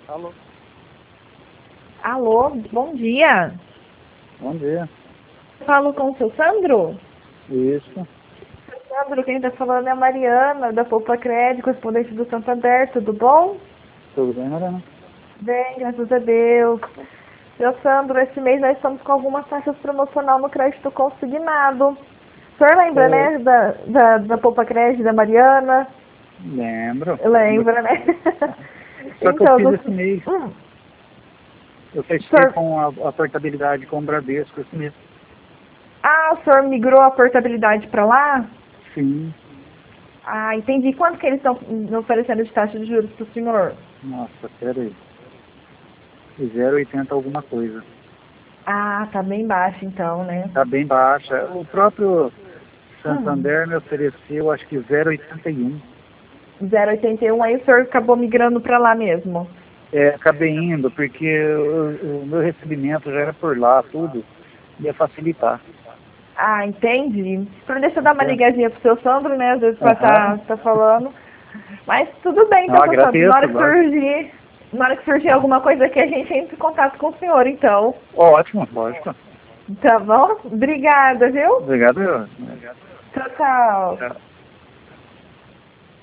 Alô? Alô, bom dia. Bom dia. Falo com o seu Sandro? Isso. Seu Sandro, quem está falando é a Mariana, da Poupa Crédito, correspondente do Santander, tudo bom? Tudo bem, Mariana? Bem, graças a Deus. Seu Sandro, esse mês nós estamos com algumas taxas promocional no crédito consignado. O senhor lembra, né, da Poupa Crédito, da Mariana? Lembro. Lembra, né? Só que eu Então, fiz esse mês. Eu fechei senhor... com a portabilidade com o Bradesco esse mês. Ah, o senhor migrou a portabilidade para lá? Sim. Ah, entendi. Quanto que eles estão oferecendo de taxa de juros para o senhor? Nossa, peraí. 0,80 alguma coisa. Ah, tá bem baixo então, né? Tá bem baixa. O próprio Santander me ofereceu, acho que 0,81. 0,81, aí o senhor acabou migrando para lá mesmo. Acabei indo, porque o meu recebimento já era por lá, tudo. Ia facilitar. Ah, entendi. Deixa eu dar uma Entende? ligadinha pro seu Sandro, né? Às vezes vai Aham. tá falando. Mas tudo bem, Não, então, seu Sandro. agradeço, lógico. Na hora que surgir alguma coisa aqui, a gente entra em contato com o senhor, então. Ótimo, lógico. Tá bom? Obrigada, viu? Obrigado. Tchau, tchau. Tchau.